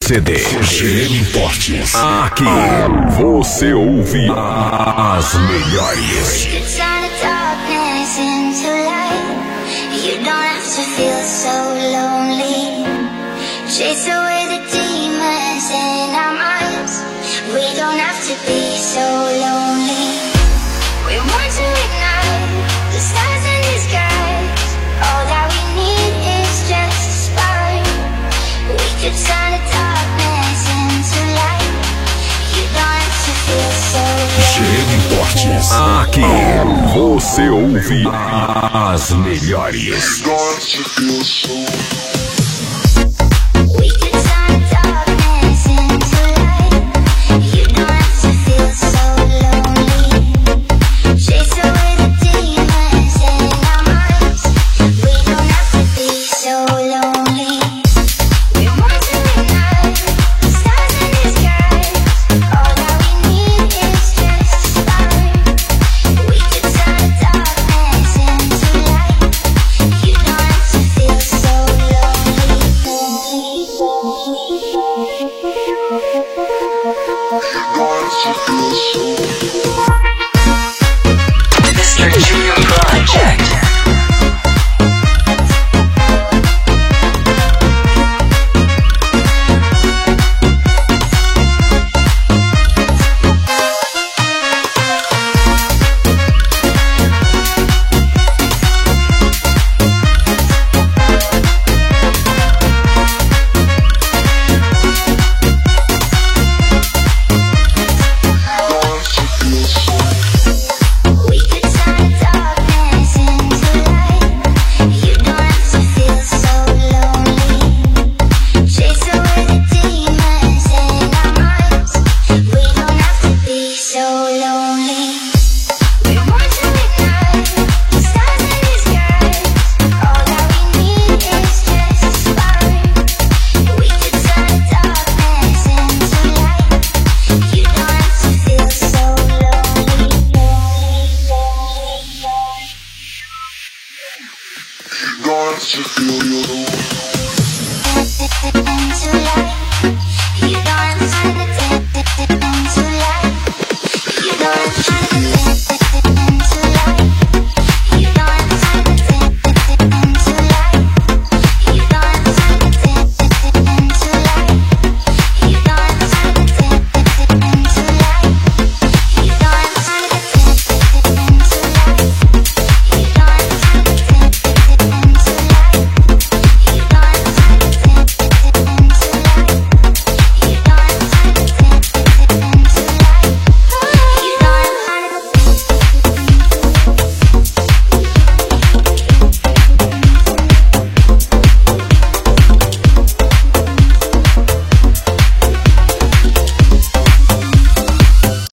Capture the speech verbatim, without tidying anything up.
C D G M Importes. Aqui você ouve as melhores. You don't have to feel so lonely. Chase away the demons in our minds. We don't have to be so lonely. We want to ignite the stars in the skies. All that we need is just a spark. We could turn the darkness into light. You don't have to feel so lonely. G M Importes. Aqui você ouve as melhores. Mister Junior Project.